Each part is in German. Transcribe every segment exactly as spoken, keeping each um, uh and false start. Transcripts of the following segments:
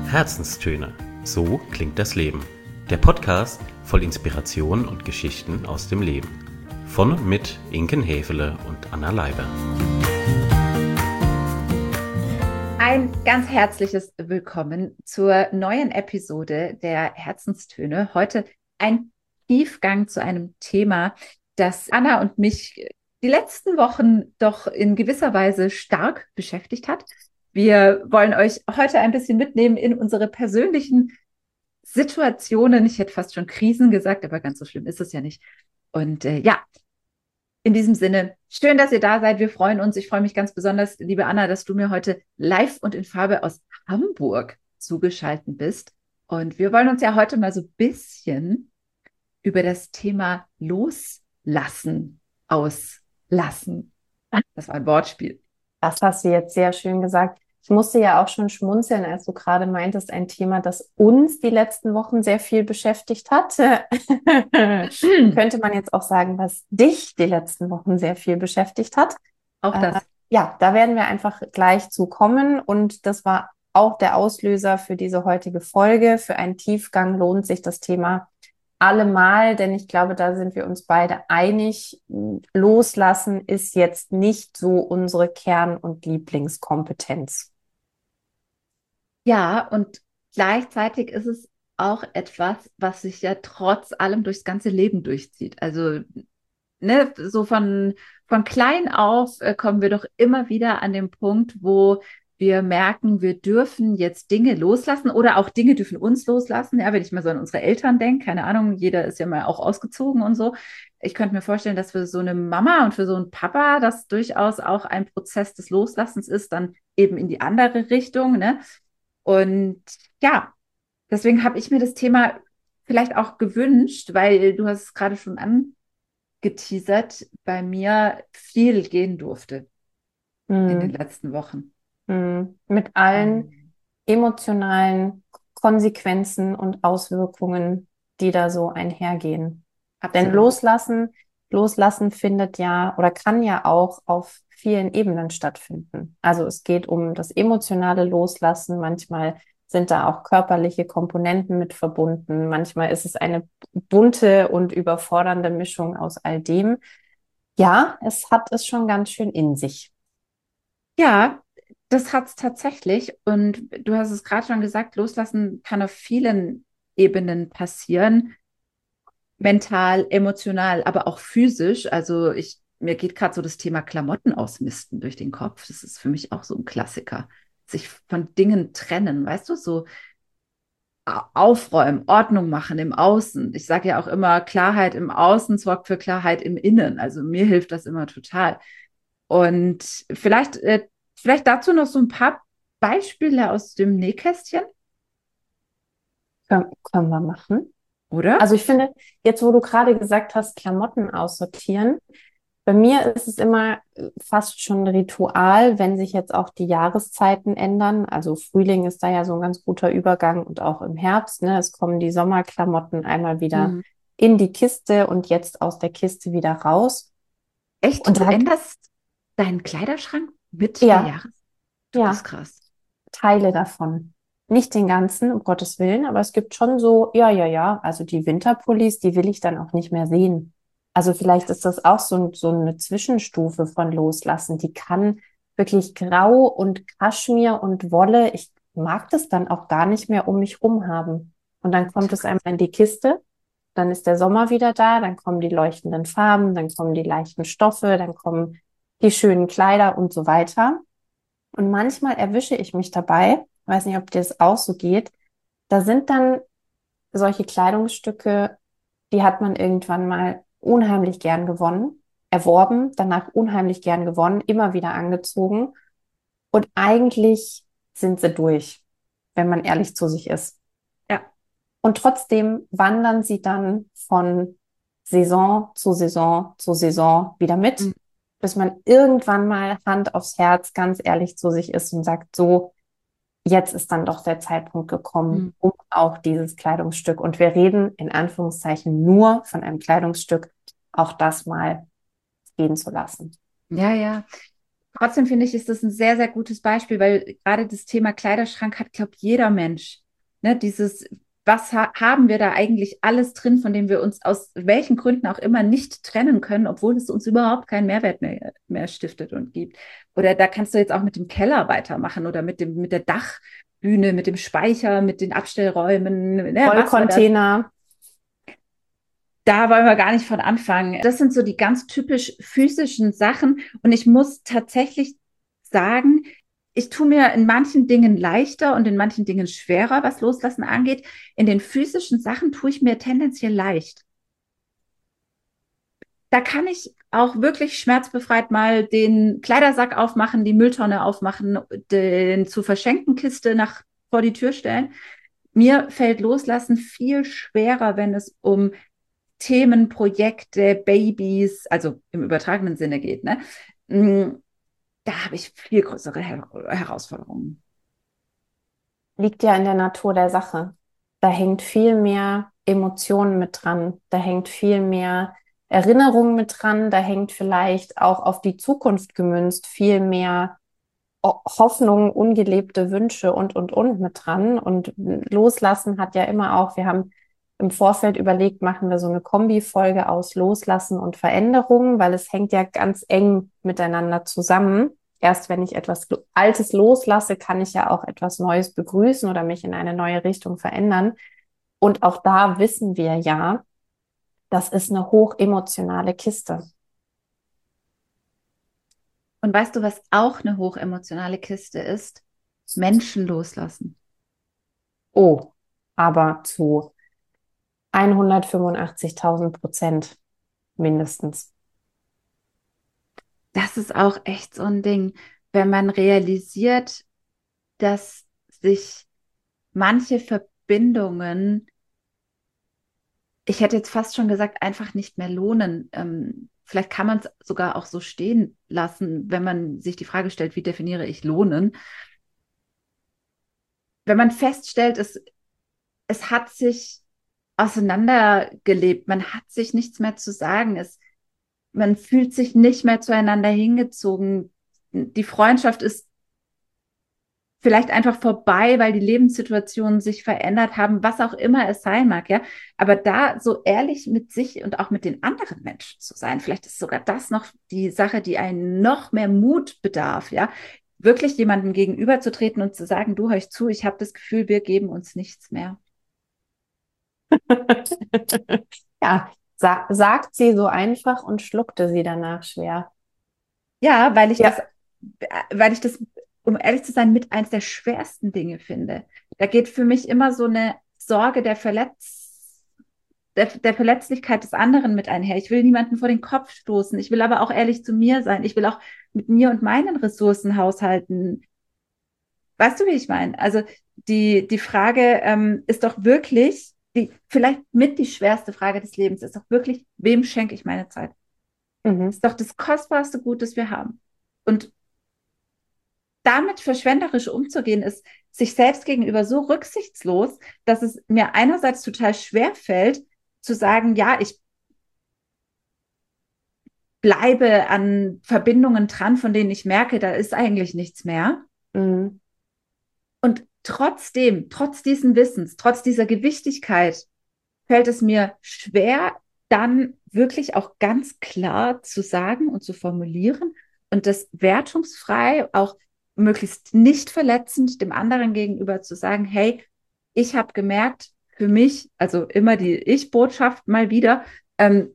Herzenstöne. So klingt das Leben. Der Podcast voll Inspiration und Geschichten aus dem Leben. Von und mit Inken Häfele und Anna Leiber. Ein ganz herzliches Willkommen zur neuen Episode der Herzenstöne. Heute ein Tiefgang zu einem Thema, das Anna und mich die letzten Wochen doch in gewisser Weise stark beschäftigt hat. Wir wollen euch heute ein bisschen mitnehmen in unsere persönlichen Situationen. Ich hätte fast schon Krisen gesagt, aber ganz so schlimm ist es ja nicht. Und äh, ja, in diesem Sinne, schön, dass ihr da seid. Wir freuen uns. Ich freue mich ganz besonders, liebe Anna, dass du mir heute live und in Farbe aus Hamburg zugeschaltet bist. Und wir wollen uns ja heute mal so ein bisschen über das Thema Loslassen auslassen. Das war ein Wortspiel. Das hast du jetzt sehr schön gesagt. Ich musste ja auch schon schmunzeln, als du gerade meintest, ein Thema, das uns die letzten Wochen sehr viel beschäftigt hat. Könnte man jetzt auch sagen, was dich die letzten Wochen sehr viel beschäftigt hat. Auch das. Äh, ja, da werden wir einfach gleich zu kommen. Und das war auch der Auslöser für diese heutige Folge. Für einen Tiefgang lohnt sich das Thema allemal, denn ich glaube, da sind wir uns beide einig. Loslassen ist jetzt nicht so unsere Kern- und Lieblingskompetenz. Ja, und gleichzeitig ist es auch etwas, was sich ja trotz allem durchs ganze Leben durchzieht. Also, ne, so von, von klein auf äh, kommen wir doch immer wieder an den Punkt, wo wir merken, wir dürfen jetzt Dinge loslassen oder auch Dinge dürfen uns loslassen. Ja, wenn ich mal so an unsere Eltern denke, keine Ahnung, jeder ist ja mal auch ausgezogen und so. Ich könnte mir vorstellen, dass für so eine Mama und für so einen Papa das durchaus auch ein Prozess des Loslassens ist, dann eben in die andere Richtung, ne? Und ja, deswegen habe ich mir das Thema vielleicht auch gewünscht, weil du hast es gerade schon angeteasert, bei mir viel gehen durfte in den Hm. letzten Wochen. Hm. Mit allen emotionalen Konsequenzen und Auswirkungen, die da so einhergehen. Absolut. Denn Loslassen, Loslassen findet ja oder kann ja auch auf vielen Ebenen stattfinden. Also es geht um das emotionale Loslassen. Manchmal sind da auch körperliche Komponenten mit verbunden. Manchmal ist es eine bunte und überfordernde Mischung aus all dem. Ja, es hat es schon ganz schön in sich. Ja, das hat es tatsächlich. Und du hast es gerade schon gesagt, Loslassen kann auf vielen Ebenen passieren. Mental, emotional, aber auch physisch. Also ich, mir geht gerade so das Thema Klamotten ausmisten durch den Kopf. Das ist für mich auch so ein Klassiker. Sich von Dingen trennen, weißt du, so aufräumen, Ordnung machen im Außen. Ich sage ja auch immer, Klarheit im Außen sorgt für Klarheit im Innen. Also mir hilft das immer total. Und vielleicht, äh, vielleicht dazu noch so ein paar Beispiele aus dem Nähkästchen, Können, können wir machen. oder? Also ich finde, jetzt wo du gerade gesagt hast, Klamotten aussortieren, bei mir ist es immer fast schon ein Ritual, wenn sich jetzt auch die Jahreszeiten ändern. Also Frühling ist da ja so ein ganz guter Übergang und auch im Herbst, ne? Es kommen die Sommerklamotten einmal wieder Mhm. in die Kiste und jetzt aus der Kiste wieder raus. Echt? Und Du da, änderst deinen Kleiderschrank mit der ja, Jahres? Du bist ja, krass. Teile davon. Nicht den ganzen, um Gottes Willen, aber es gibt schon so, ja, ja, ja, also die Winterpullis, die will ich dann auch nicht mehr sehen. Also vielleicht ist das auch so, ein- so eine Zwischenstufe von Loslassen. Die kann wirklich Grau und Kaschmir und Wolle, ich mag das dann auch gar nicht mehr um mich rum haben. Und dann kommt es einmal in die Kiste, dann ist der Sommer wieder da, dann kommen die leuchtenden Farben, dann kommen die leichten Stoffe, dann kommen die schönen Kleider und so weiter. Und manchmal erwische ich mich dabei, weiß nicht, ob dir das auch so geht, da sind dann solche Kleidungsstücke, die hat man irgendwann mal unheimlich gern gewonnen, erworben, danach unheimlich gern gewonnen, immer wieder angezogen. Und eigentlich sind sie durch, wenn man ehrlich zu sich ist. Ja. Und trotzdem wandern sie dann von Saison zu Saison zu Saison wieder mit, Mhm. bis man irgendwann mal Hand aufs Herz ganz ehrlich zu sich ist und sagt, so, jetzt ist dann doch der Zeitpunkt gekommen, Mhm. um auch dieses Kleidungsstück. Und wir reden in Anführungszeichen nur von einem Kleidungsstück, auch das mal gehen zu lassen. Ja, ja. trotzdem finde ich, ist das ein sehr, sehr gutes Beispiel, weil gerade das Thema Kleiderschrank hat, glaube ich, jeder Mensch. Ne, dieses, was ha haben wir da eigentlich alles drin, von dem wir uns aus welchen Gründen auch immer nicht trennen können, obwohl es uns überhaupt keinen Mehrwert mehr, mehr stiftet und gibt. Oder da kannst du jetzt auch mit dem Keller weitermachen oder mit dem, mit der Dachbühne, mit dem Speicher, mit den Abstellräumen, ne, was wir da Vollcontainer. da wollen wir gar nicht von anfangen. Das sind so die ganz typisch physischen Sachen. Und ich muss tatsächlich sagen, ich tue mir in manchen Dingen leichter und in manchen Dingen schwerer, was Loslassen angeht. In den physischen Sachen tue ich mir tendenziell leicht. Da kann ich auch wirklich schmerzbefreit mal den Kleidersack aufmachen, die Mülltonne aufmachen, den zu verschenken Kiste nach vor die Tür stellen. Mir fällt Loslassen viel schwerer, wenn es um Themen, Projekte, Babys, also im übertragenen Sinne geht, ne? Da habe ich viel größere Her Herausforderungen. Liegt ja in der Natur der Sache. Da hängt viel mehr Emotionen mit dran. Da hängt viel mehr Erinnerung mit dran. Da hängt vielleicht auch auf die Zukunft gemünzt viel mehr Hoffnungen, ungelebte Wünsche und, und, und mit dran. Und Loslassen hat ja immer auch, wir haben im Vorfeld überlegt, machen wir so eine Kombi-Folge aus Loslassen und Veränderungen, weil es hängt ja ganz eng miteinander zusammen. Erst wenn ich etwas Altes loslasse, kann ich ja auch etwas Neues begrüßen oder mich in eine neue Richtung verändern. Und auch da wissen wir ja, das ist eine hochemotionale Kiste. Und weißt du, was auch eine hochemotionale Kiste ist? Menschen loslassen. Oh, aber zu hundertfünfundachtzigtausend Prozent mindestens. Das ist auch echt so ein Ding, wenn man realisiert, dass sich manche Verbindungen, ich hätte jetzt fast schon gesagt, einfach nicht mehr lohnen. Ähm, vielleicht kann man es sogar auch so stehen lassen, wenn man sich die Frage stellt, wie definiere ich lohnen? Wenn man feststellt, es, es hat sich auseinandergelebt, man hat sich nichts mehr zu sagen, es, man fühlt sich nicht mehr zueinander hingezogen, die Freundschaft ist vielleicht einfach vorbei, weil die Lebenssituationen sich verändert haben, was auch immer es sein mag, ja. Aber da so ehrlich mit sich und auch mit den anderen Menschen zu sein, vielleicht ist sogar das noch die Sache, die einen noch mehr Mut bedarf, ja. Wirklich jemandem gegenüberzutreten und zu sagen, du, hör ich zu, ich habe das Gefühl, wir geben uns nichts mehr. Ja, sa sagt sie so einfach und schluckte sie danach schwer. Ja, weil ich Ja. das, weil ich das, um ehrlich zu sein, mit eins der schwersten Dinge finde. Da geht für mich immer so eine Sorge der Verletz, der, der Verletzlichkeit des anderen mit einher. Ich will niemanden vor den Kopf stoßen. Ich will aber auch ehrlich zu mir sein. Ich will auch mit mir und meinen Ressourcen haushalten. Weißt du, wie ich meine? Also die, die Frage ähm, ist doch wirklich, die vielleicht mit die schwerste Frage des Lebens ist doch wirklich, wem schenke ich meine Zeit? Mhm. Ist doch das kostbarste Gut, das wir haben. Und damit verschwenderisch umzugehen, ist sich selbst gegenüber so rücksichtslos, dass es mir einerseits total schwer fällt, zu sagen, ja, ich bleibe an Verbindungen dran, von denen ich merke, da ist eigentlich nichts mehr. Mhm. Und trotzdem, trotz diesen Wissens, trotz dieser Gewichtigkeit, fällt es mir schwer, dann wirklich auch ganz klar zu sagen und zu formulieren und das wertungsfrei, auch möglichst nicht verletzend dem anderen gegenüber zu sagen, hey, ich habe gemerkt, für mich, also immer die Ich-Botschaft mal wieder, ähm,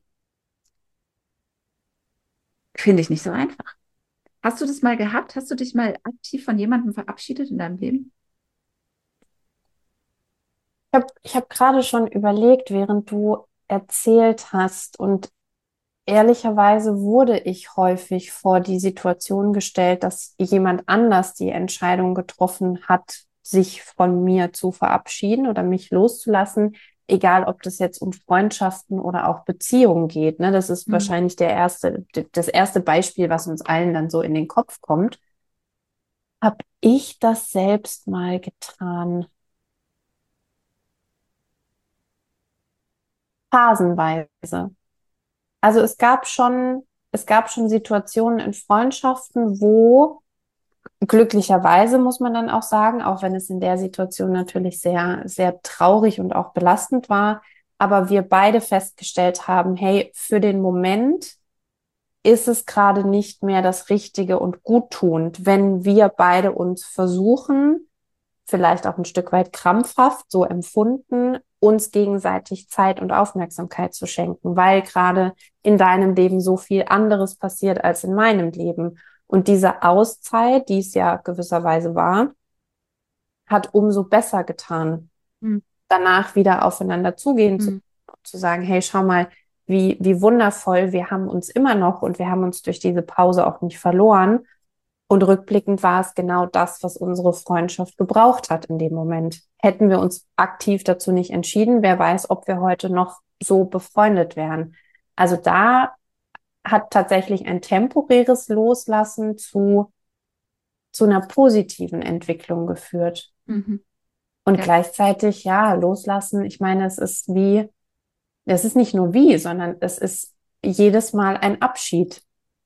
finde ich nicht so einfach. Hast du das mal gehabt? Hast du dich mal aktiv von jemandem verabschiedet in deinem Leben? Ich habe ich hab gerade schon überlegt, während du erzählt hast, und ehrlicherweise wurde ich häufig vor die Situation gestellt, dass jemand anders die Entscheidung getroffen hat, sich von mir zu verabschieden oder mich loszulassen, egal ob das jetzt um Freundschaften oder auch Beziehungen geht. Ne? Das ist Mhm. wahrscheinlich der erste, das erste Beispiel, was uns allen dann so in den Kopf kommt. Hab ich das selbst mal getan? Phasenweise. Also es gab schon, es gab schon Situationen in Freundschaften, wo glücklicherweise, muss man dann auch sagen, auch wenn es in der Situation natürlich sehr, sehr traurig und auch belastend war, aber wir beide festgestellt haben, hey, für den Moment ist es gerade nicht mehr das Richtige und guttunend, wenn wir beide uns versuchen, vielleicht auch ein Stück weit krampfhaft so empfunden, uns gegenseitig Zeit und Aufmerksamkeit zu schenken, weil gerade in deinem Leben so viel anderes passiert als in meinem Leben. Und diese Auszeit, die es ja gewisserweise war, hat umso besser getan, Mhm. danach wieder aufeinander zugehen zu, Mhm. zu sagen, hey, schau mal, wie, wie wundervoll, wir haben uns immer noch und wir haben uns durch diese Pause auch nicht verloren. Und rückblickend war es genau das, was unsere Freundschaft gebraucht hat in dem Moment. Hätten wir uns aktiv dazu nicht entschieden, wer weiß, ob wir heute noch so befreundet wären. Also da hat tatsächlich ein temporäres Loslassen zu, zu einer positiven Entwicklung geführt. Mhm. Und Ja. gleichzeitig, ja, loslassen, ich meine, es ist wie, es ist nicht nur wie, sondern es ist jedes Mal ein Abschied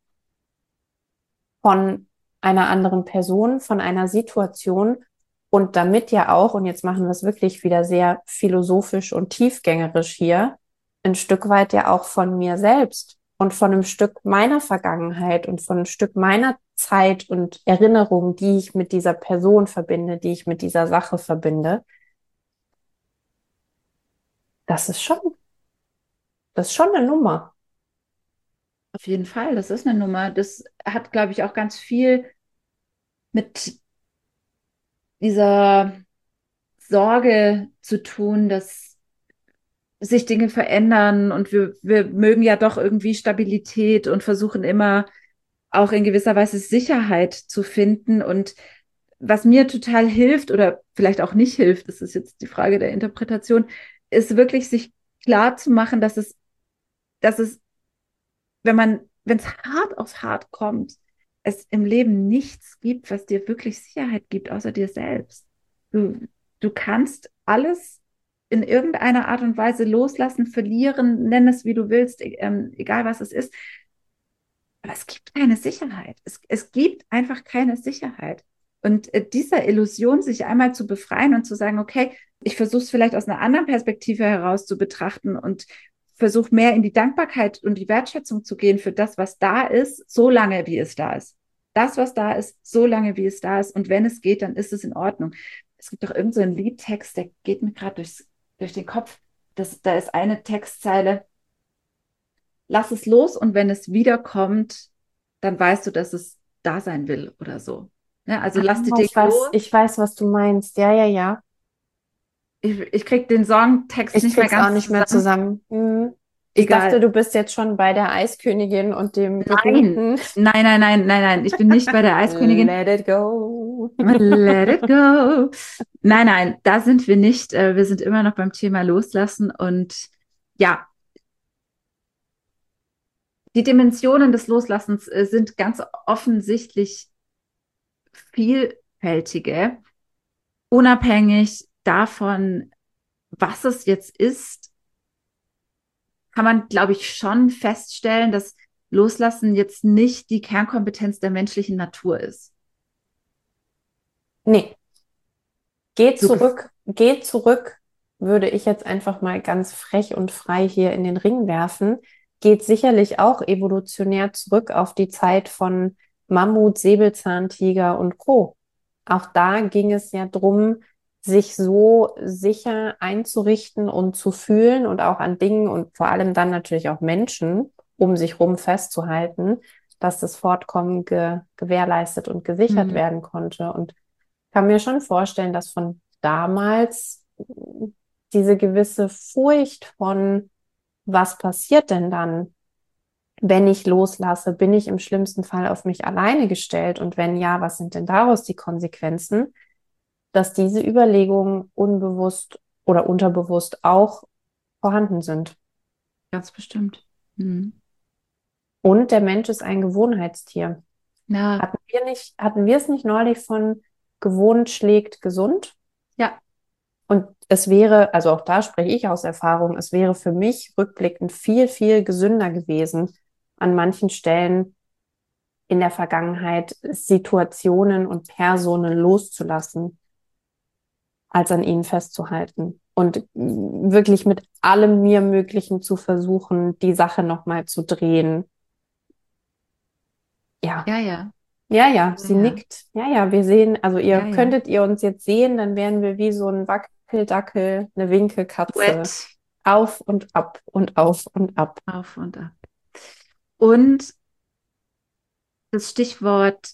von einer anderen Person, von einer Situation und damit ja auch, und jetzt machen wir es wirklich wieder sehr philosophisch und tiefgängerisch hier, ein Stück weit ja auch von mir selbst und von einem Stück meiner Vergangenheit und von einem Stück meiner Zeit und Erinnerung, die ich mit dieser Person verbinde, die ich mit dieser Sache verbinde. Das ist schon, das ist schon eine Nummer. Auf jeden Fall, das ist eine Nummer. Das hat, glaube ich, auch ganz viel mit dieser Sorge zu tun, dass sich Dinge verändern und wir, wir mögen ja doch irgendwie Stabilität und versuchen immer auch in gewisser Weise Sicherheit zu finden. Und was mir total hilft oder vielleicht auch nicht hilft, das ist jetzt die Frage der Interpretation, ist wirklich sich klar zu machen, dass es, dass es, wenn man, wenn es hart auf hart kommt, es im Leben nichts gibt, was dir wirklich Sicherheit gibt, außer dir selbst. Du, du kannst alles in irgendeiner Art und Weise loslassen, verlieren, nenn es wie du willst, e- ähm, egal was es ist. Aber es gibt keine Sicherheit. Es, es gibt einfach keine Sicherheit. Und äh, dieser Illusion, sich einmal zu befreien und zu sagen, okay, ich versuche es vielleicht aus einer anderen Perspektive heraus zu betrachten und versuche mehr in die Dankbarkeit und die Wertschätzung zu gehen für das, was da ist, so lange, wie es da ist. Das, was da ist, so lange, wie es da ist. Und wenn es geht, dann ist es in Ordnung. Es gibt doch irgend so einen Liedtext, der geht mir gerade durchs, durch den Kopf. Das, da ist eine Textzeile, lass es los und wenn es wiederkommt, dann weißt du, dass es da sein will oder so. Ja, also Ah, lass die Dinge ich weiß, los. ich weiß, was du meinst. Ja, ja, ja. Ich, ich krieg den Songtext Ich nicht mehr krieg's auch ganz nicht mehr zusammen. zusammen. Hm. Ich dachte, Egal. du bist jetzt schon bei der Eiskönigin und dem Nein. berühmten Nein, nein, nein, nein, nein. Ich bin nicht bei der Eiskönigin. Let it go. Let it go. Nein, nein, da sind wir nicht. Äh, Wir sind immer noch beim Thema Loslassen. Und ja, die Dimensionen des Loslassens äh, sind ganz offensichtlich vielfältige, unabhängig davon, was es jetzt ist, kann man, glaube ich, schon feststellen, dass Loslassen jetzt nicht die Kernkompetenz der menschlichen Natur ist. Nee, geh So gef- zurück, geh zurück, würde ich jetzt einfach mal ganz frech und frei hier in den Ring werfen. Geht sicherlich auch evolutionär zurück auf die Zeit von Mammut, Säbelzahntiger und Co. Auch da ging es ja drum, sich so sicher einzurichten und zu fühlen und auch an Dingen und vor allem dann natürlich auch Menschen um sich rum festzuhalten, dass das Fortkommen ge gewährleistet und gesichert Mhm. werden konnte. Und kann mir schon vorstellen, dass von damals diese gewisse Furcht von, was passiert denn dann, wenn ich loslasse, bin ich im schlimmsten Fall auf mich alleine gestellt? Und wenn ja, was sind denn daraus die Konsequenzen? Dass diese Überlegungen unbewusst oder unterbewusst auch vorhanden sind. Ganz bestimmt. Mhm. Und der Mensch ist ein Gewohnheitstier. Ja, Hatten wir nicht, hatten wir es nicht neulich von gewohnt schlägt gesund? ja, Und es wäre, also auch da spreche ich aus Erfahrung, es wäre für mich rückblickend viel, viel gesünder gewesen, an manchen Stellen in der Vergangenheit Situationen und Personen loszulassen, als an ihnen festzuhalten. Und wirklich mit allem mir Möglichen zu versuchen, die Sache nochmal zu drehen. Ja. Ja, ja. Ja, ja, sie Ja. nickt. Ja, ja, wir sehen, also ihr Ja, ja. könntet ihr uns jetzt sehen, dann wären wir wie so ein Wackeldackel, eine Winkelkatze. Duett. Auf und ab und auf und ab. Auf und ab. Und das Stichwort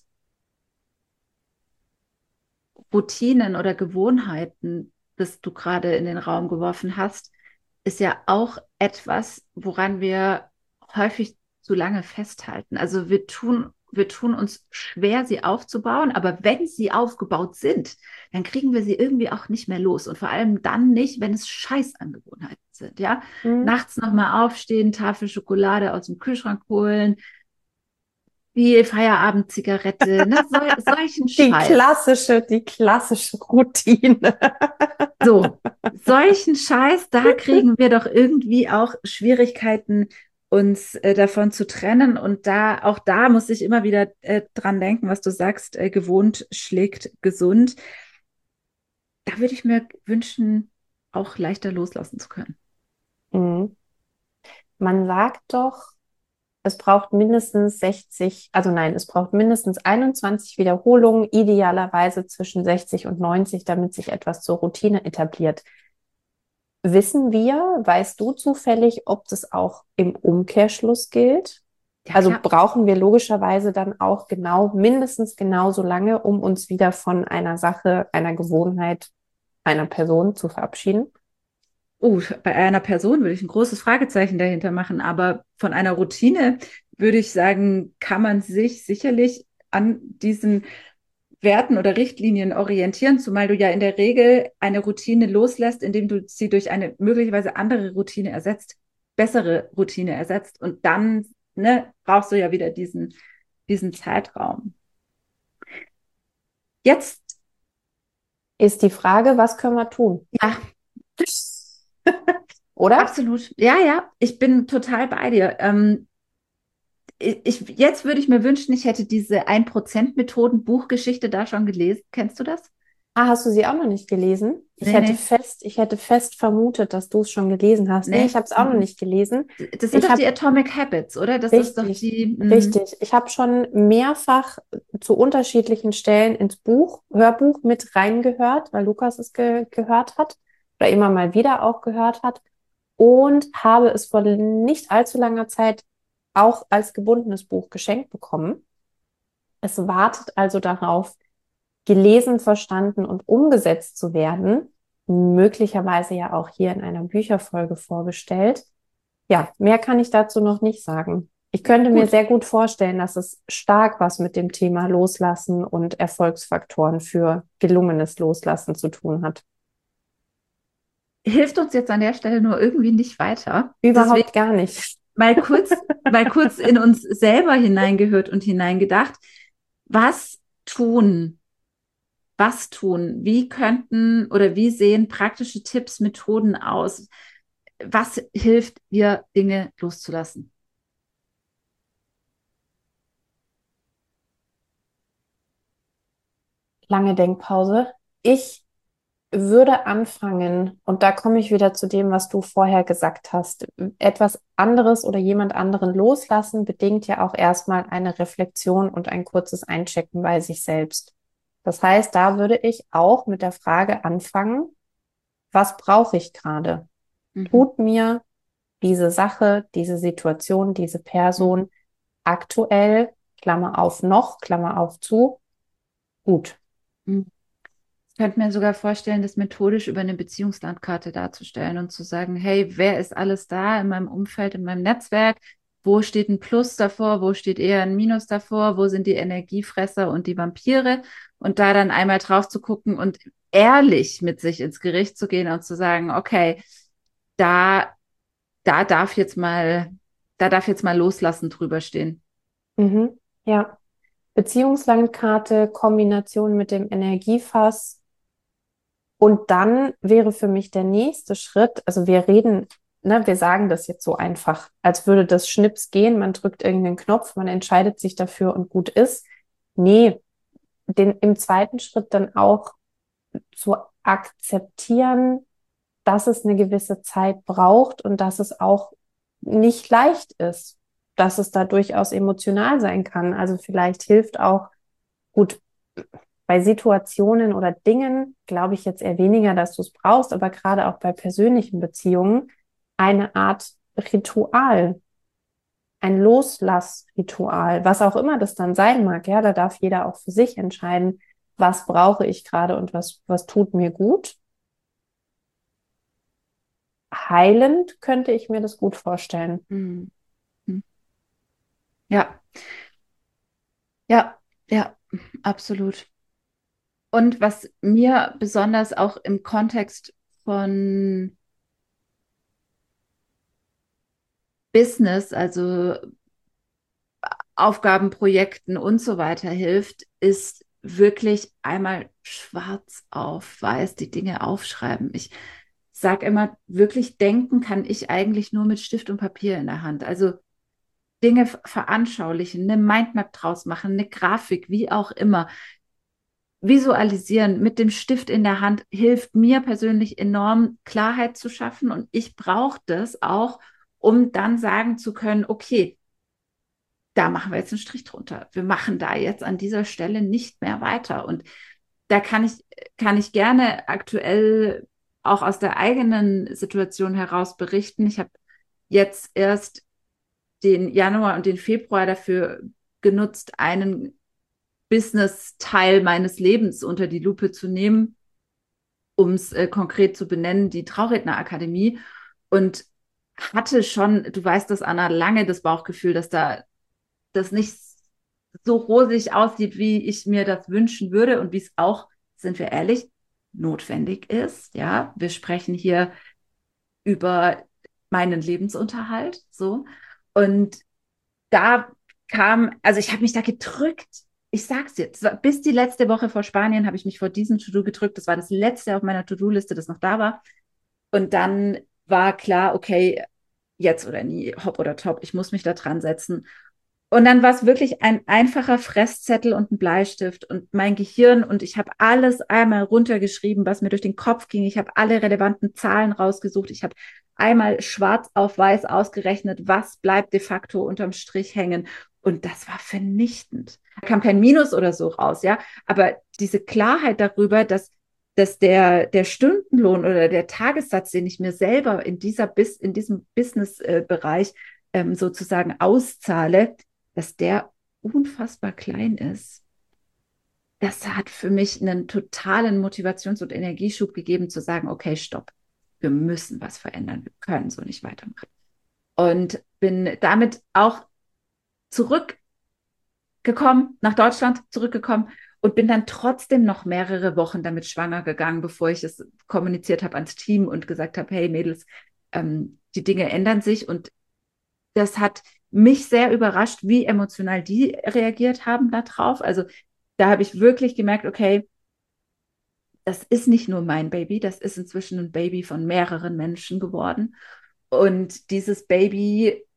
Routinen oder Gewohnheiten, das du gerade in den Raum geworfen hast, ist ja auch etwas, woran wir häufig zu lange festhalten. Also wir tun, wir tun uns schwer, sie aufzubauen, aber wenn sie aufgebaut sind, dann kriegen wir sie irgendwie auch nicht mehr los. Und vor allem dann nicht, wenn es Scheißangewohnheiten sind. Ja? Mhm. Nachts nochmal aufstehen, Tafel Schokolade aus dem Kühlschrank holen, wie Feierabend-Zigarette, ne? So, solchen Die Scheiß. klassische, die klassische Routine. So, solchen Scheiß, da kriegen wir doch irgendwie auch Schwierigkeiten, uns äh, davon zu trennen. Und da, auch da muss ich immer wieder äh, dran denken, was du sagst, äh, gewohnt schlägt gesund. Da würde ich mir wünschen, auch leichter loslassen zu können. Mhm. Man sagt doch, es braucht mindestens sechzig, also nein, es braucht mindestens einundzwanzig Wiederholungen, idealerweise zwischen sechzig und neunzig, damit sich etwas zur Routine etabliert. Wissen wir, weißt du zufällig, ob das auch im Umkehrschluss gilt? Ja, Also klar. brauchen wir logischerweise dann auch genau, mindestens genauso lange, um uns wieder von einer Sache, einer Gewohnheit, einer Person zu verabschieden? Oh, bei einer Person würde ich ein großes Fragezeichen dahinter machen, aber von einer Routine würde ich sagen, kann man sich sicherlich an diesen Werten oder Richtlinien orientieren, zumal du ja in der Regel eine Routine loslässt, indem du sie durch eine möglicherweise andere Routine ersetzt, bessere Routine ersetzt und dann ne, brauchst du ja wieder diesen, diesen Zeitraum. Jetzt, Ist die Frage, was können wir tun? ja, Oder? absolut. Ja, ja, ich bin total bei dir. Ähm, ich, jetzt würde ich mir wünschen, ich hätte diese ein Prozent Methoden Buchgeschichte da schon gelesen. Kennst du das? Ah, hast du sie auch noch nicht gelesen? Ich Nee, hätte nee. fest, ich hätte fest vermutet, dass du es schon gelesen hast. Nee, Nee. ich habe es auch noch Mhm. nicht gelesen. Das sind Ich doch die habe Atomic Habits, oder? Das ist doch richtig, die. mh, richtig. Ich habe schon mehrfach zu unterschiedlichen Stellen ins Buch, Hörbuch mit reingehört, weil Lukas es ge gehört hat oder immer mal wieder auch gehört hat und habe es vor nicht allzu langer Zeit auch als gebundenes Buch geschenkt bekommen. Es wartet also darauf, gelesen, verstanden und umgesetzt zu werden, möglicherweise ja auch hier in einer Bücherfolge vorgestellt. Ja, mehr kann ich dazu noch nicht sagen. Ich könnte mir Gut. sehr gut vorstellen, dass es stark was mit dem Thema Loslassen und Erfolgsfaktoren für gelungenes Loslassen zu tun hat. Hilft uns jetzt an der Stelle nur irgendwie nicht weiter. Überhaupt Deswegen gar nicht. mal kurz, mal kurz in uns selber hineingehört und hineingedacht. Was tun? Was tun? Wie könnten oder wie sehen praktische Tipps, Methoden aus? Was hilft dir, Dinge loszulassen? Lange Denkpause. Ich würde anfangen, und da komme ich wieder zu dem, was du vorher gesagt hast. Etwas anderes oder jemand anderen loslassen bedingt ja auch erstmal eine Reflexion und ein kurzes Einchecken bei sich selbst. Das heißt, da würde ich auch mit der Frage anfangen, was brauche ich gerade? Mhm. Tut mir diese Sache, diese Situation, diese Person aktuell, Klammer auf noch, Klammer auf zu, gut? Mhm. Ich könnte mir sogar vorstellen, das methodisch über eine Beziehungslandkarte darzustellen und zu sagen, hey, wer ist alles da in meinem Umfeld, in meinem Netzwerk? Wo steht ein Plus davor? Wo steht eher ein Minus davor? Wo sind die Energiefresser und die Vampire? Und da dann einmal drauf zu gucken und ehrlich mit sich ins Gericht zu gehen und zu sagen, okay, da, da darf jetzt mal, da darf jetzt mal loslassen drüber stehen. Mhm, ja. Beziehungslandkarte, Kombination mit dem Energiefass. Und dann wäre für mich der nächste Schritt, also wir reden ne, wir sagen das jetzt so einfach, als würde das Schnips gehen, man drückt irgendeinen Knopf, man entscheidet sich dafür und gut ist. Nee, den im zweiten Schritt dann auch zu akzeptieren, dass es eine gewisse Zeit braucht und dass es auch nicht leicht ist, dass es da durchaus emotional sein kann. Also vielleicht hilft auch, gut, bei Situationen oder Dingen glaube ich jetzt eher weniger, dass du es brauchst, aber gerade auch bei persönlichen Beziehungen eine Art Ritual, ein Loslassritual, was auch immer das dann sein mag. Ja, da darf jeder auch für sich entscheiden, was brauche ich gerade und was, was tut mir gut. Heilend könnte ich mir das gut vorstellen. Mhm. Ja, ja, ja, absolut. Und was mir besonders auch im Kontext von Business, also Aufgaben, Projekten und so weiter hilft, ist wirklich einmal schwarz auf weiß die Dinge aufschreiben. Ich sage immer, wirklich denken kann ich eigentlich nur mit Stift und Papier in der Hand. Also Dinge veranschaulichen, eine Mindmap draus machen, eine Grafik, wie auch immer. Visualisieren mit dem Stift in der Hand hilft mir persönlich enorm, Klarheit zu schaffen. Und ich brauche das auch, um dann sagen zu können, okay, da machen wir jetzt einen Strich drunter. Wir machen da jetzt an dieser Stelle nicht mehr weiter. Und da kann ich, kann ich gerne aktuell auch aus der eigenen Situation heraus berichten. Ich habe jetzt erst den Januar und den Februar dafür genutzt, einen Business-Teil meines Lebens unter die Lupe zu nehmen, um es äh, konkret zu benennen, die Traurednerakademie. Und hatte schon, du weißt das, Anna, lange das Bauchgefühl, dass da das nicht so rosig aussieht, wie ich mir das wünschen würde und wie es auch, sind wir ehrlich, notwendig ist. Ja, wir sprechen hier über meinen Lebensunterhalt, so. Und da kam, also ich habe mich da gedrückt. Ich sag's jetzt, bis die letzte Woche vor Spanien habe ich mich vor diesem To-Do gedrückt. Das war das letzte auf meiner To-Do-Liste, das noch da war. Und dann war klar, okay, jetzt oder nie, hopp oder top, ich muss mich da dran setzen. Und dann war es wirklich ein einfacher Fresszettel und ein Bleistift und mein Gehirn und ich habe alles einmal runtergeschrieben, was mir durch den Kopf ging. Ich habe alle relevanten Zahlen rausgesucht. Ich habe einmal schwarz auf weiß ausgerechnet, was bleibt de facto unterm Strich hängen. Und das war vernichtend. Da kam kein Minus oder so raus, ja. Aber diese Klarheit darüber, dass, dass der, der Stundenlohn oder der Tagessatz, den ich mir selber in, dieser Bis, in diesem Business-Bereich ähm, sozusagen auszahle, dass der unfassbar klein ist. Das hat für mich einen totalen Motivations- und Energieschub gegeben, zu sagen, okay, stopp, wir müssen was verändern, wir können so nicht weitermachen. Und bin damit auch zurückgekommen, nach Deutschland zurückgekommen und bin dann trotzdem noch mehrere Wochen damit schwanger gegangen, bevor ich es kommuniziert habe ans Team und gesagt habe, hey Mädels, ähm, die Dinge ändern sich. Und das hat mich sehr überrascht, wie emotional die reagiert haben darauf. Also da habe ich wirklich gemerkt, okay, das ist nicht nur mein Baby, das ist inzwischen ein Baby von mehreren Menschen geworden. Und dieses Baby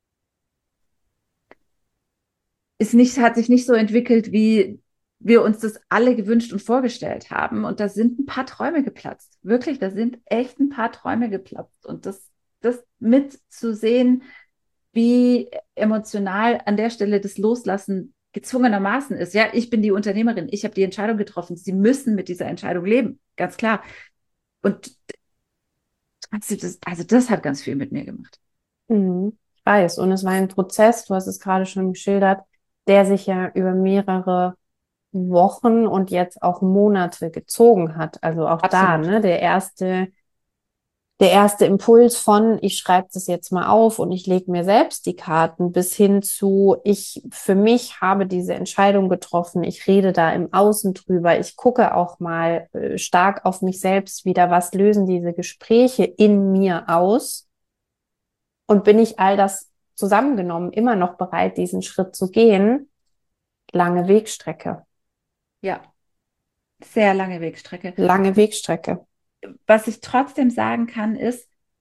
ist nicht, hat sich nicht so entwickelt, wie wir uns das alle gewünscht und vorgestellt haben. Und da sind ein paar Träume geplatzt. Wirklich, da sind echt ein paar Träume geplatzt. Und das, das mitzusehen, wie emotional an der Stelle das Loslassen gezwungenermaßen ist. Ja, ich bin die Unternehmerin, ich habe die Entscheidung getroffen. Sie müssen mit dieser Entscheidung leben, ganz klar. Und das, also das hat ganz viel mit mir gemacht. Mhm. Ich weiß. Und es war ein Prozess, du hast es gerade schon geschildert, der sich ja über mehrere Wochen und jetzt auch Monate gezogen hat. Also auch da, Absolut. ne, der erste der erste Impuls von, ich schreibe das jetzt mal auf und ich lege mir selbst die Karten, bis hin zu, ich für mich habe diese Entscheidung getroffen, ich rede da im Außen drüber, ich gucke auch mal äh, stark auf mich selbst wieder, was lösen diese Gespräche in mir aus und bin ich all das zusammengenommen immer noch bereit, diesen Schritt zu gehen? Lange Wegstrecke. Ja, sehr lange Wegstrecke. Lange Wegstrecke. Was ich trotzdem sagen kann, ist,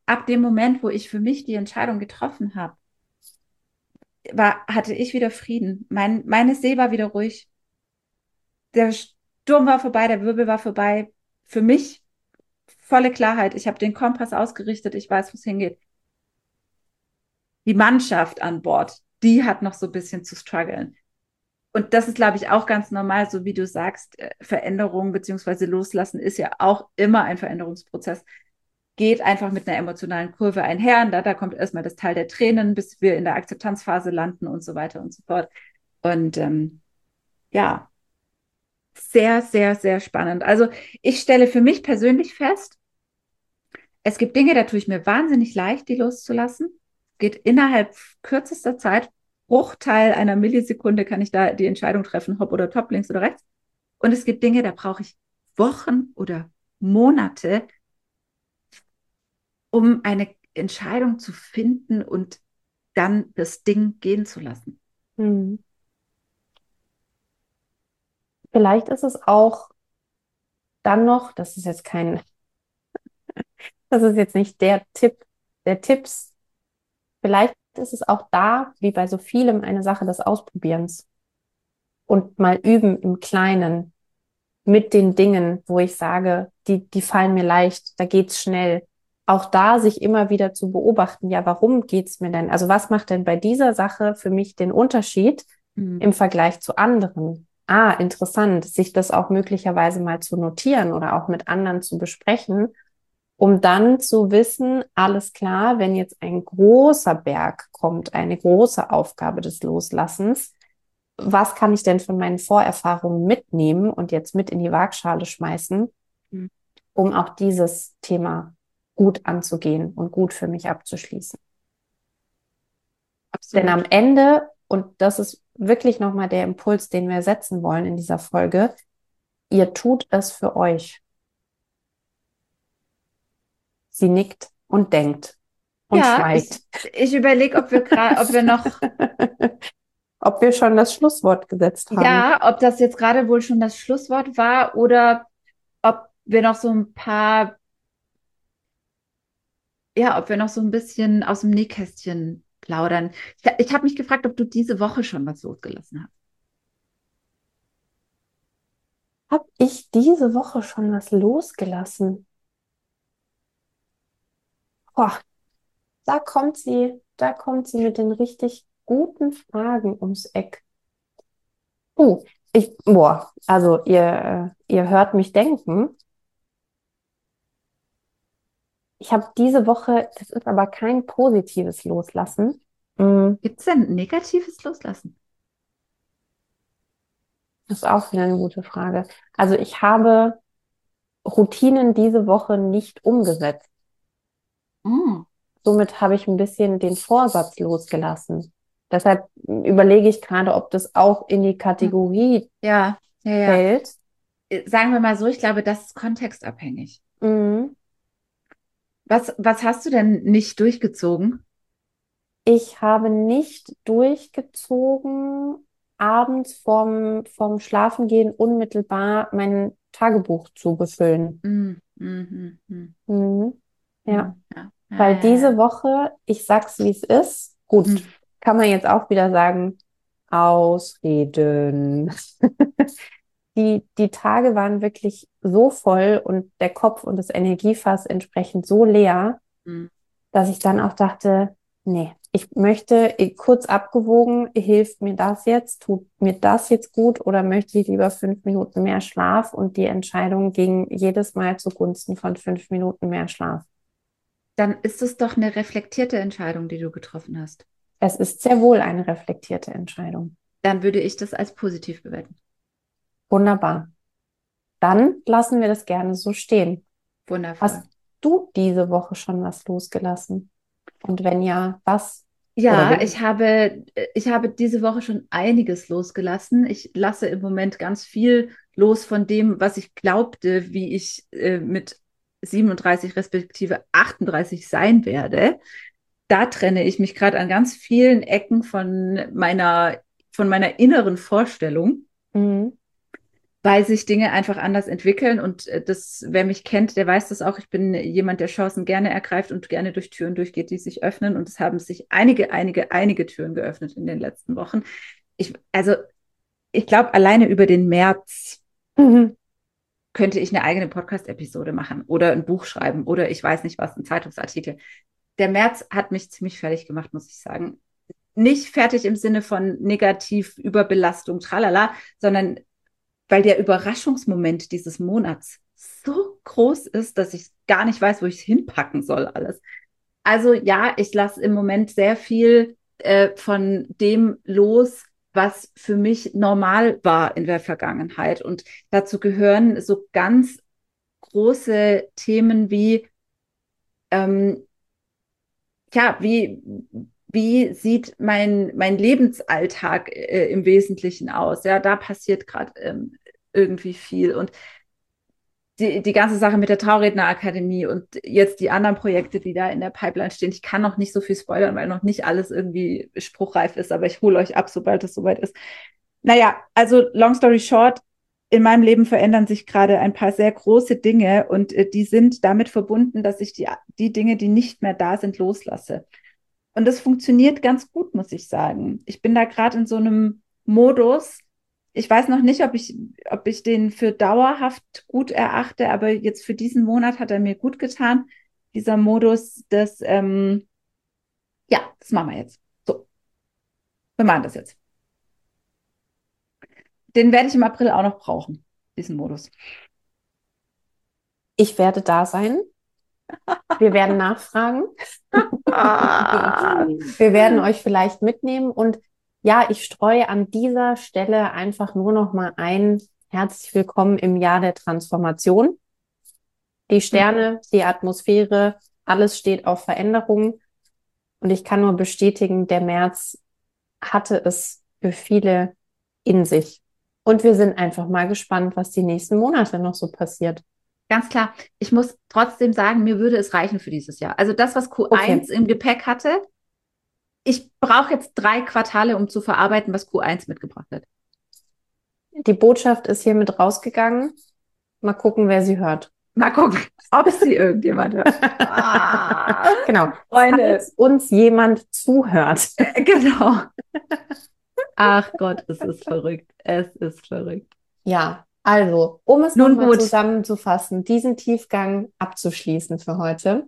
ab dem Moment, wo ich für mich die Entscheidung getroffen habe, war, hatte ich wieder Frieden. Mein, meine See war wieder ruhig. Der Sturm war vorbei, der Wirbel war vorbei. Für mich volle Klarheit. Ich habe den Kompass ausgerichtet, ich weiß, wo es hingeht. Die Mannschaft an Bord, die hat noch so ein bisschen zu strugglen. Und das ist, glaube ich, auch ganz normal, so wie du sagst, Veränderung beziehungsweise Loslassen ist ja auch immer ein Veränderungsprozess. Geht einfach mit einer emotionalen Kurve einher. Da, da kommt erstmal das Tal der Tränen, bis wir in der Akzeptanzphase landen und so weiter und so fort. Und ähm, ja, sehr, sehr, sehr spannend. Also ich stelle für mich persönlich fest, es gibt Dinge, da tue ich mir wahnsinnig leicht, die loszulassen. Geht innerhalb kürzester Zeit, Bruchteil einer Millisekunde kann ich da die Entscheidung treffen, hopp oder top, links oder rechts. Und es gibt Dinge, da brauche ich Wochen oder Monate, um eine Entscheidung zu finden und dann das Ding gehen zu lassen. Hm. Vielleicht ist es auch dann noch, das ist jetzt kein, das ist jetzt nicht der Tipp der Tipps, vielleicht ist es auch da, wie bei so vielem, eine Sache des Ausprobierens und mal üben im Kleinen mit den Dingen, wo ich sage, die, die fallen mir leicht, da geht's schnell. Auch da sich immer wieder zu beobachten, ja, warum geht's mir denn? Also was macht denn bei dieser Sache für mich den Unterschied Mhm. im Vergleich zu anderen? Ah, interessant, sich das auch möglicherweise mal zu notieren oder auch mit anderen zu besprechen, um dann zu wissen, alles klar, wenn jetzt ein großer Berg kommt, eine große Aufgabe des Loslassens, was kann ich denn von meinen Vorerfahrungen mitnehmen und jetzt mit in die Waagschale schmeißen, Mhm. um auch dieses Thema gut anzugehen und gut für mich abzuschließen. Absolut. Denn am Ende, und das ist wirklich nochmal der Impuls, den wir setzen wollen in dieser Folge, ihr tut es für euch. Sie nickt und denkt und Ja, schweigt. ich, ich überlege, ob wir gerade, ob wir noch, Ob wir schon das Schlusswort gesetzt haben. ja, ob das jetzt gerade wohl schon das Schlusswort war oder ob wir noch so ein paar, ja, ob wir noch so ein bisschen aus dem Nähkästchen plaudern. Ich, ich habe mich gefragt, ob du diese Woche schon was losgelassen hast. Habe ich diese Woche schon was losgelassen? Boah, da kommt sie, da kommt sie mit den richtig guten Fragen ums Eck. Uh, ich, boah, also ihr, äh, ihr hört mich denken. Ich habe diese Woche, das ist aber kein positives Loslassen. Mm, Gibt es denn negatives Loslassen? Das ist auch wieder eine gute Frage. Also ich habe Routinen diese Woche nicht umgesetzt. Mm. Somit habe ich ein bisschen den Vorsatz losgelassen. Deshalb überlege ich gerade, ob das auch in die Kategorie Ja, ja, ja. fällt. Äh, Sagen wir mal so, ich glaube, das ist kontextabhängig. Mhm. Was, was hast du denn nicht durchgezogen? Ich habe nicht durchgezogen, abends vorm, vorm Schlafengehen unmittelbar mein Tagebuch zu befüllen. Mm, mm, mm, Mhm. Ja, mm, ja, weil ja, ja, diese ja. Woche, ich sag's wie es ist, gut, Mm. kann man jetzt auch wieder sagen, Ausreden. Die, die Tage waren wirklich so voll und der Kopf und das Energiefass entsprechend so leer, Mm. dass ich dann auch dachte, nee, ich möchte eh, kurz abgewogen, hilft mir das jetzt, tut mir das jetzt gut oder möchte ich lieber fünf Minuten mehr Schlaf? Und die Entscheidung ging jedes Mal zugunsten von fünf Minuten mehr Schlaf. Dann ist es doch eine reflektierte Entscheidung, die du getroffen hast. Es ist sehr wohl eine reflektierte Entscheidung. Dann würde ich das als positiv bewerten. Wunderbar. Dann lassen wir das gerne so stehen. Wundervoll. Hast du diese Woche schon was losgelassen? Und wenn ja, was? Oder Ja, wen? ich habe, ich habe diese Woche schon einiges losgelassen. Ich lasse im Moment ganz viel los von dem, was ich glaubte, wie ich äh, mit siebenunddreißig respektive achtunddreißig sein werde. Da trenne ich mich gerade an ganz vielen Ecken von meiner, von meiner inneren Vorstellung. Mhm. weil sich Dinge einfach anders entwickeln. Und äh, das, wer mich kennt, der weiß das auch. Ich bin jemand, der Chancen gerne ergreift und gerne durch Türen durchgeht, die sich öffnen. Und es haben sich einige, einige, einige Türen geöffnet in den letzten Wochen. Ich, also, ich glaube, alleine über den März Mhm. könnte ich eine eigene Podcast-Episode machen oder ein Buch schreiben oder ich weiß nicht was, ein Zeitungsartikel. Der März hat mich ziemlich fertig gemacht, muss ich sagen. Nicht fertig im Sinne von negativ, Überbelastung, tralala, sondern weil der Überraschungsmoment dieses Monats so groß ist, dass ich gar nicht weiß, wo ich es hinpacken soll alles. Also ja, ich lasse im Moment sehr viel äh, von dem los, was für mich normal war in der Vergangenheit. Und dazu gehören so ganz große Themen wie, ähm, ja, wie, wie sieht mein, mein Lebensalltag äh, im Wesentlichen aus? Ja, da passiert gerade ähm, irgendwie viel. Und die, die ganze Sache mit der Traurednerakademie und jetzt die anderen Projekte, die da in der Pipeline stehen. Ich kann noch nicht so viel spoilern, weil noch nicht alles irgendwie spruchreif ist, aber ich hole euch ab, sobald es soweit ist. Naja, also long story short, in meinem Leben verändern sich gerade ein paar sehr große Dinge und äh, die sind damit verbunden, dass ich die, die Dinge, die nicht mehr da sind, loslasse. Und das funktioniert ganz gut, muss ich sagen. Ich bin da gerade in so einem Modus. Ich weiß noch nicht, ob ich, ob ich den für dauerhaft gut erachte, aber jetzt für diesen Monat hat er mir gut getan. Dieser Modus, das, ähm, ja, das machen wir jetzt. So, wir machen das jetzt. Den werde ich im April auch noch brauchen, diesen Modus. Ich werde da sein. Wir werden nachfragen. Wir werden euch vielleicht mitnehmen. Und ja, ich streue an dieser Stelle einfach nur noch mal ein. Herzlich willkommen im Jahr der Transformation. Die Sterne, die Atmosphäre, alles steht auf Veränderung. Und ich kann nur bestätigen, der März hatte es für viele in sich. Und wir sind einfach mal gespannt, was die nächsten Monate noch so passiert. Ganz klar, ich muss trotzdem sagen, mir würde es reichen für dieses Jahr. Also das, was Q eins okay. im Gepäck hatte, ich brauche jetzt drei Quartale, um zu verarbeiten, was Q eins mitgebracht hat. Die Botschaft ist hiermit rausgegangen. Mal gucken, wer sie hört. Mal gucken, ob sie irgendjemand hört. Ah, genau. Falls uns jemand zuhört. Genau. Ach Gott, es ist verrückt. Es ist verrückt. Ja, also, um es Nun nochmal gut. zusammenzufassen, diesen Tiefgang abzuschließen für heute.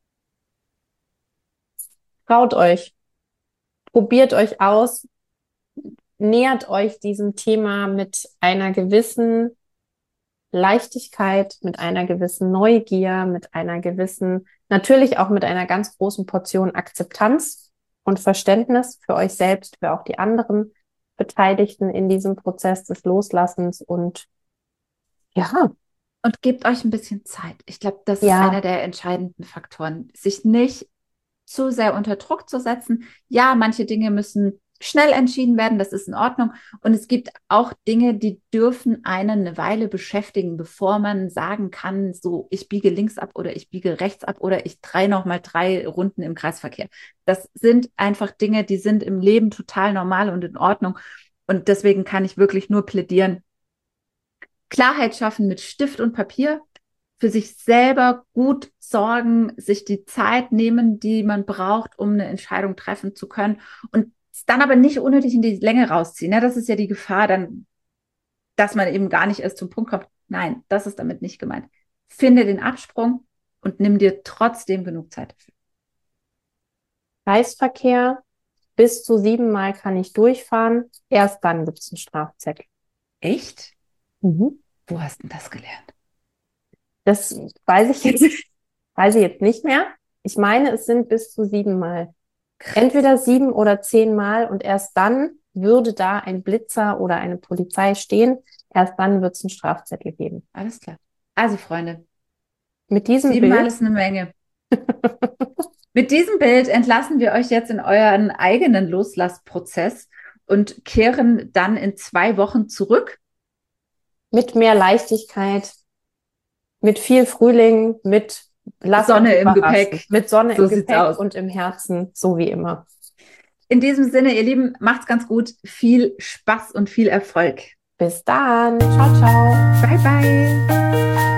Traut euch. Probiert euch aus. Nähert euch diesem Thema mit einer gewissen Leichtigkeit, mit einer gewissen Neugier, mit einer gewissen, natürlich auch mit einer ganz großen Portion Akzeptanz und Verständnis für euch selbst, für auch die anderen Beteiligten in diesem Prozess des Loslassens und ja. Und gebt euch ein bisschen Zeit. Ich glaube, das Ja. ist einer der entscheidenden Faktoren. Sich nicht zu sehr unter Druck zu setzen. Ja, manche Dinge müssen schnell entschieden werden, das ist in Ordnung. Und es gibt auch Dinge, die dürfen einen eine Weile beschäftigen, bevor man sagen kann, so, ich biege links ab oder ich biege rechts ab oder ich drehe nochmal drei Runden im Kreisverkehr. Das sind einfach Dinge, die sind im Leben total normal und in Ordnung. Und deswegen kann ich wirklich nur plädieren, Klarheit schaffen mit Stift und Papier, für sich selber gut sorgen, sich die Zeit nehmen, die man braucht, um eine Entscheidung treffen zu können und es dann aber nicht unnötig in die Länge rausziehen. Ja, das ist ja die Gefahr dann, dass man eben gar nicht erst zum Punkt kommt. Nein, das ist damit nicht gemeint. Finde den Absprung und nimm dir trotzdem genug Zeit dafür. Kreisverkehr, bis zu siebenmal kann ich durchfahren. Erst dann gibt es einen Strafzettel. Echt? Mhm. Wo hast du denn das gelernt? Das weiß ich jetzt, weiß ich jetzt nicht mehr. Ich meine, es sind bis zu siebenmal. Entweder sieben oder zehnmal und erst dann würde da ein Blitzer oder eine Polizei stehen. Erst dann wird es einen Strafzettel geben. Alles klar. Also Freunde, mit diesem siebenmal Bild ist eine Menge. Mit diesem Bild entlassen wir euch jetzt in euren eigenen Loslassprozess und kehren dann in zwei Wochen zurück. Mit mehr Leichtigkeit, mit viel Frühling, mit Sonne im Gepäck. Mit Sonne so im Gepäck aus. Und im Herzen, so wie immer. In diesem Sinne, ihr Lieben, macht's ganz gut. Viel Spaß und viel Erfolg. Bis dann. Ciao, ciao. Bye, bye.